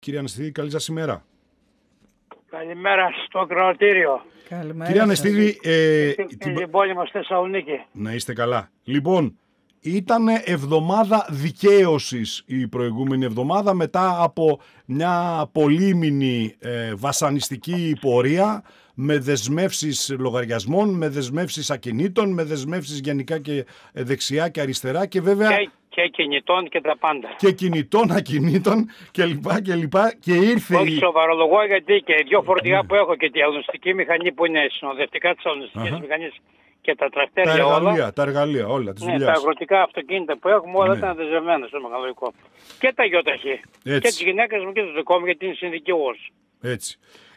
Κύριε Ανεστίδη, καλή σας ημέρα. Καλημέρα στο κρατήριο. Καλημέρα. Κύριε Ανεστίδη, την πόλη μας Θεσσαλονίκη. να είστε καλά. Λοιπόν, ήταν εβδομάδα δικαίωσης η προηγούμενη εβδομάδα μετά από μια πολύμηνη βασανιστική πορεία με δεσμεύσεις λογαριασμών, με δεσμεύσεις ακινήτων, με δεσμεύσεις γενικά και δεξιά και αριστερά και βέβαια... Και κινητών και τα πάντα. Και κινητών, ακινήτων κλπ. Και ήρθε... Όχι σοβαρολογώ, γιατί και οι δύο φορτηγά που έχω και τη αγνωστική μηχανή που είναι συνοδευτικά της αγνωστικής μηχανής και τα τρακτέρια όλα. Τα εργαλεία όλα της δουλειάς. Τα αγροτικά αυτοκίνητα που έχουμε όλα ήταν δεσμευμένα στο μεγαλοϊκό. Και τα γιοταχή. Και τις γυναίκες μου και το δικό μου, γιατί είναι συνδικαιός. Έτσι.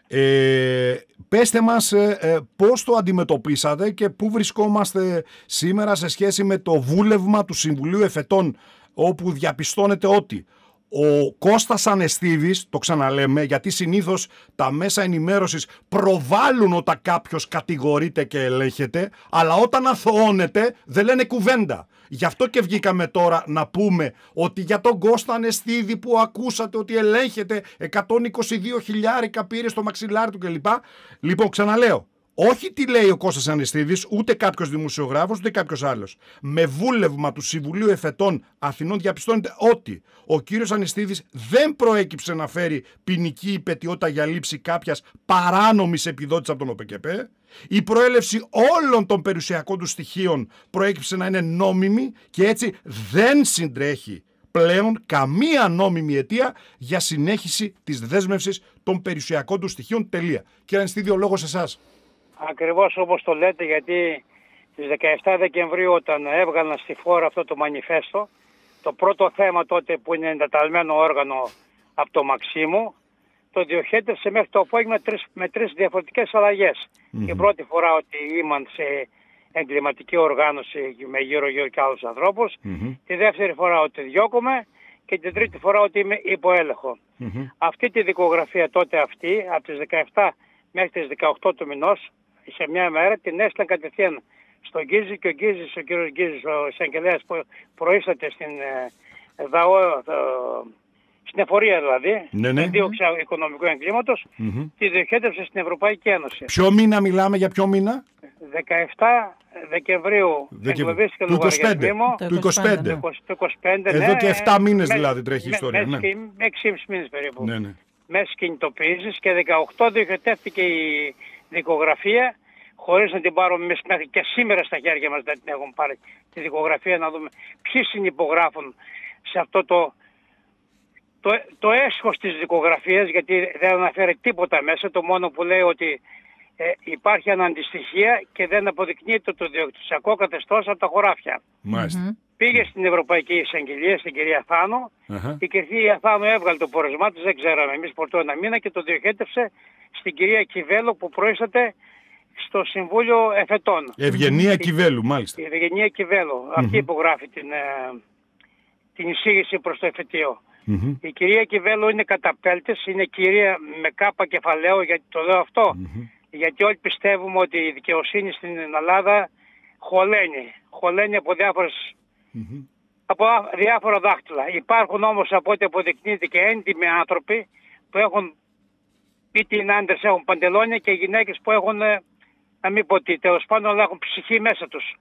Πέστε μας πώς το αντιμετωπίσατε και πού βρισκόμαστε σήμερα σε σχέση με το βούλευμα του Συμβουλίου Εφετών, όπου διαπιστώνεται ότι ο Κώστας Ανεστίδης, το ξαναλέμε γιατί συνήθως τα μέσα ενημέρωσης προβάλλουν όταν κάποιος κατηγορείται και ελέγχεται, αλλά όταν αθωώνεται δεν λένε κουβέντα. Γι' αυτό και βγήκαμε τώρα να πούμε ότι για τον Κώστα Ανεστίδη που ακούσατε ότι ελέγχεται 122 χιλιάρικα πήρε στο μαξιλάρι του κλπ. Λοιπόν, ξαναλέω, όχι τι λέει ο Κώστας Ανεστίδης, ούτε κάποιος δημοσιογράφος, ούτε κάποιος άλλος. Με βούλευμα του Συμβουλίου Εφετών Αθηνών διαπιστώνεται ότι ο κύριος Ανεστίδης δεν προέκυψε να φέρει ποινική υπαιτιότητα για λήψη κάποιας παράνομης επιδότησης από τον ΟΠΕΚΕΠΕ. Η προέλευση όλων των περιουσιακών του στοιχείων προέκυψε να είναι νόμιμη και έτσι δεν συντρέχει πλέον καμία νόμιμη αιτία για συνέχιση της δέσμευσης των περιουσιακών του στοιχείων. Τελεία. Κύριε Ανεστίδη, ο λόγος εσάς. Ακριβώς όπως το λέτε, γιατί στις 17 Δεκεμβρίου όταν έβγαλαν στη φόρα αυτό το μανιφέστο, το πρώτο θέμα τότε που είναι εντεταλμένο όργανο από το Μαξίμου, το διοχέτευσε μέχρι το απόγευμα με τρεις διαφορετικές αλλαγές. Η πρώτη φορά ότι ήμαν σε εγκληματική οργάνωση με γύρω-γύρω και άλλους ανθρώπους, τη δεύτερη φορά ότι διώκομαι και την τρίτη φορά ότι είμαι υπό έλεγχο. Αυτή τη δικογραφία τότε αυτή, από τις 17 μέχρι τις 18 του μηνός, σε μια μέρα την έστειλαν κατευθείαν στον Γκίζη και ο κύριος Γκίζης, ο εισαγγελέας που προείσταται στην στην εφορία δηλαδή, στην δίωξη οικονομικού εγκλήματος, τη διοχέτευσε στην Ευρωπαϊκή Ένωση. Ποιο μήνα μιλάμε, για ποιο μήνα? 17 Δεκεμβρίου εγκλωβίστηκε λογαριασμοί μου. Του 25. Το 25, εδώ και 7 μήνες δηλαδή τρέχει η ιστορία. Με 6,5 μήνες περίπου. Μέσα κινητοποίησης και 18 διοχετεύτηκε η δικογραφία, χωρίς να την πάρουμε εμείς μέχρι και σήμερα στα χέρια μας, δεν την έχουμε πάρει τη δικογραφία, να δούμε ποιοι συνυπογράφουν σε αυτό το έσχος της δικογραφίας, γιατί δεν αναφέρει τίποτα μέσα, το μόνο που λέει ότι υπάρχει αναντιστοιχεία και δεν αποδεικνύεται το διοκτησιακό καθεστώς από τα χωράφια. Πήγε στην Ευρωπαϊκή Εισαγγελία, στην κυρία Θάνο, η κυρία Θάνο έβγαλε το πόρεσμά της, δεν ξέραμε εμείς πρωτού ένα μήνα, και το διοχέτευσε στην κυρία Κιβέλο που προείσταται στο Συμβούλιο Εφετών. Ευγενία Κιβέλου, μάλιστα. Η Ευγενία Κιβέλου, αυτή υπογράφει την εισήγηση προς το εφετείο. Η κυρία Κιβέλου είναι καταπέλτης, είναι κυρία με κάπα κεφαλαίο, γιατί το λέω αυτό. Γιατί όλοι πιστεύουμε ότι η δικαιοσύνη στην Ελλάδα χωλαίνει από από διάφορα δάχτυλα. Υπάρχουν όμως, από ό,τι αποδεικνύεται, και έντιμοι άνθρωποι που έχουν, είτε είναι άντρες έχουν παντελόνια, και γυναίκες που έχουν, να μην πω τι, τέλος πάντων, αλλά έχουν ψυχή μέσα τους.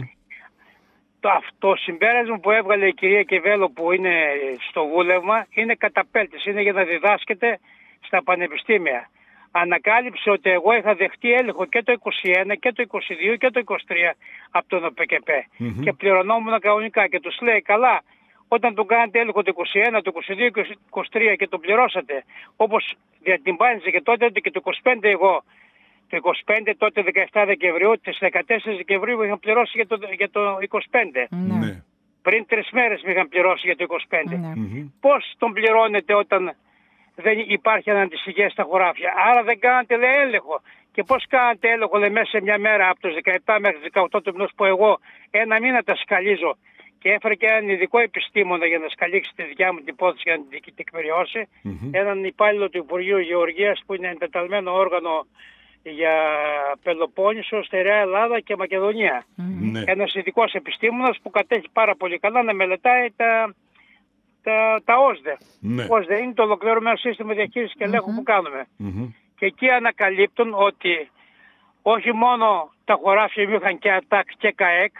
Το συμπέρασμα που έβγαλε η κυρία Κιβέλο, που είναι στο βούλευμα, είναι καταπέλτης, είναι για να διδάσκεται στα πανεπιστήμια. Ανακάλυψε ότι εγώ είχα δεχτεί έλεγχο και το 21 και το 22 και το 23 από τον ΟΠΕΚΕΠΕ και πληρωνόμουν κανονικά, και τους λέει, καλά, όταν τον κάνετε έλεγχο το 21, το 22 και το 23 και τον πληρώσατε όπως διατυμπάνιζε και τότε, και το 25 εγώ, το 25 τότε 17 Δεκεμβρίου, τις 14 Δεκεμβρίου είχαν πληρώσει για το 25. Πριν 3 μέρες με είχαν πληρώσει για το 25. Πώς τον πληρώνετε όταν δεν υπάρχει αναντιστοιχεία στα χωράφια? Άρα δεν κάνατε, λέει, έλεγχο. Και πώς κάνατε έλεγχο, λέει, μέσα σε μια μέρα από τους 17 μέχρι τις 18 του μηνός, που εγώ ένα μήνα τα σκαλίζω, και έφερε και έναν ειδικό επιστήμονα για να σκαλίξει τη δικιά μου την υπόθεση για να την τεκμηριώσει, έναν υπάλληλο του Υπουργείου Γεωργίας που είναι εντεταλμένο όργανο για Πελοπόννησο, Στερεά Ελλάδα και Μακεδονία. Ένας ειδικός επιστήμονας που κατέχει πάρα πολύ καλά να μελετάει τα ΩΣΔΕ. Ναι. ΩΣΔΕ είναι το ολοκληρωμένο σύστημα διαχείρισης και ελέγχου που κάνουμε. Και εκεί ανακαλύπτουν ότι όχι μόνο τα χωράφια μου είχαν και ΑΤΑΚ και ΚΑΕΚ,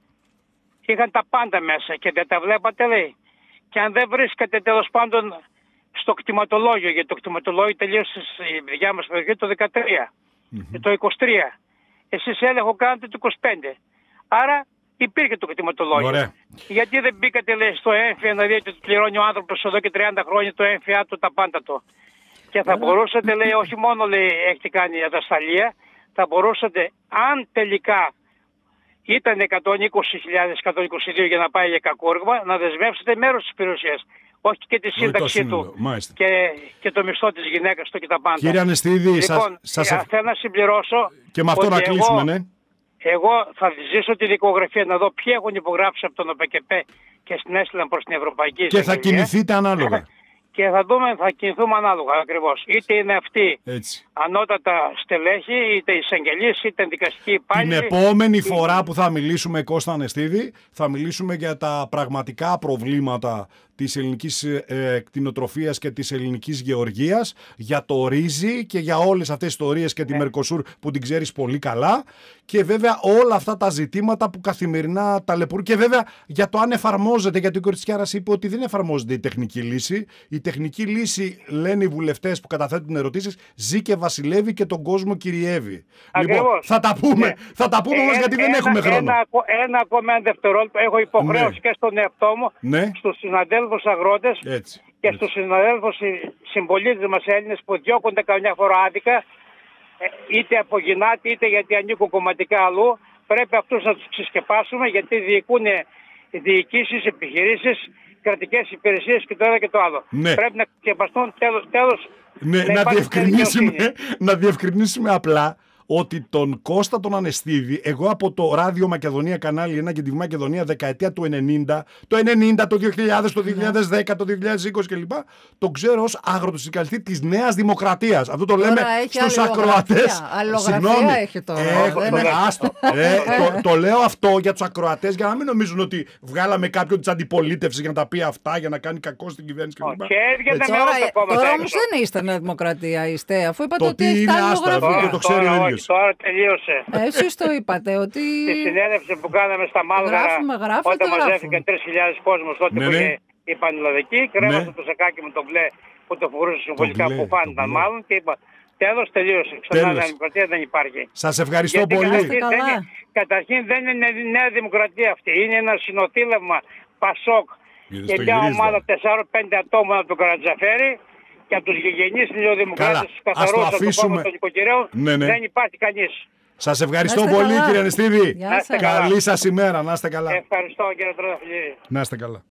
είχαν τα πάντα μέσα και δεν τα βλέπατε, λέει. Και αν δεν βρίσκατε τέλος πάντων στο κτηματολόγιο, γιατί το κτηματολόγιο τελείωσε η δικιά μας περιοχή το 2013, το 2023. Εσείς έλεγχο κάνετε το 2025. Άρα υπήρχε το κτηματολόγιο. Ωραία. Γιατί δεν μπήκατε, λέει, στο έμφυα να δείτε ότι πληρώνει ο άνθρωπος εδώ και 30 χρόνια το έμφυα του, τα πάντα του. Και θα μπορούσατε, λέει, όχι μόνο, λέει, έχετε κάνει ατασταλία, θα μπορούσατε, αν τελικά ήταν 120.000-122 για να πάει για κακόργημα, να δεσμεύσετε μέρος της περιουσίας. Όχι και τη σύνταξή του και το μισθό της γυναίκας του και τα πάντα. Κύριε Ανεστίδη, λοιπόν, θέλω να συμπληρώσω. Και με αυτό να κλείσουμε, ναι. Εγώ θα ζήσω τη δικογραφία να δω ποιοι έχουν υπογράψει από τον ΟΠΕΚΕΠΕ και στην έστειλαν προς την Ευρωπαϊκή και θα κινηθείτε ανάλογα. Και θα κινηθούμε ανάλογα ακριβώς. Είτε είναι αυτοί ανώτατα στελέχη, είτε εισαγγελείς, είτε δικαστικοί υπάλληλοι. Την επόμενη φορά που θα μιλήσουμε, Κώστα Ανεστίδη, θα μιλήσουμε για τα πραγματικά προβλήματα της ελληνικής κτηνοτροφίας και της ελληνικής γεωργίας, για το ρύζι και για όλες αυτές τις ιστορίες και τη Μερκοσούρ που την ξέρεις πολύ καλά, και βέβαια όλα αυτά τα ζητήματα που καθημερινά ταλαιπωρούν, και βέβαια για το αν εφαρμόζεται, γιατί ο κ. Τσιάρας είπε ότι δεν εφαρμόζεται η τεχνική λύση. Η τεχνική λύση, λένε οι βουλευτές που καταθέτουν ερωτήσεις, ζει και βασιλεύει και τον κόσμο κυριεύει. Ακριβώς. Λοιπόν, θα τα πούμε όμως, γιατί δεν έχουμε χρόνο. Ένα ακόμα δευτερόλεπτο. Έχω υποχρέωση και στον εαυτό μου, στους συναδέλφους αγρότες και στους συναδέλφους συμπολίτες μας Έλληνες που διώκονται καμιά φορά άδικα, είτε από γυνάτη είτε γιατί ανήκουν κομματικά αλλού. Πρέπει αυτούς να τους ξεσκεπάσουμε, γιατί διοικούν διοικήσεις, επιχειρήσεις, κρατικές υπηρεσίες και το ένα και το άλλο. Πρέπει να ξεσκεπαστούν τέλος. Να διευκρινίσουμε απλά ότι τον Κώστα τον Ανεστίδη, εγώ από το Ράδιο Μακεδονία Κανάλι 1 και τη Μακεδονία δεκαετία του 90, το 90, το 2000, το 2010, το 2020 κλπ. Τον ξέρω ως αγροτοσυγκαλιστή της Νέας Δημοκρατίας. Αυτό το λέμε στους ακροατές. Αλλογραφία έχει τώρα. Το λέω αυτό για τους ακροατές, για να μην νομίζουν ότι βγάλαμε κάποιον της αντιπολίτευσης για να τα πει αυτά, για να κάνει κακό στην κυβέρνηση κλπ. Τώρα όμως δεν είστε Νέα Δημοκρατία, είστε, αφού είπατε ότι έχετε αλλογραφία. Το ξέρει ο ίδιος. Τώρα τελείωσε. Εσείς το είπατε ότι... Στη συνέλευση που κάναμε στα Μάλγαρα, όταν μαζεύτηκαν 3.000 κόσμος, τότε που η Πανελλαδική, κρέμασα το σακάκι με το μπλε που το φορούσε συμβολικά, που φάνηκαν μάλλον, και είπα τέλος, τελείωσε. Ξανά Νέα Δημοκρατία δεν υπάρχει. Σας ευχαριστώ πολύ. Καταρχήν δεν είναι Νέα Δημοκρατία αυτή. Είναι ένα συνοθήλευμα Πασόκ και μια ομάδα 4-5 ατόμων από τον Καρατζαφέρη. Και από τους γηγενείς νεοδημοκράτες, τους καθαρούς από το κόμμα των νοικοκυρέων, δεν υπάρχει κανείς. Σας ευχαριστώ πολύ, κύριε Ανεστίδη. Καλή σας ημέρα, να είστε καλά. Ευχαριστώ, κύριε Τροδαφυλλίδη. Να είστε καλά.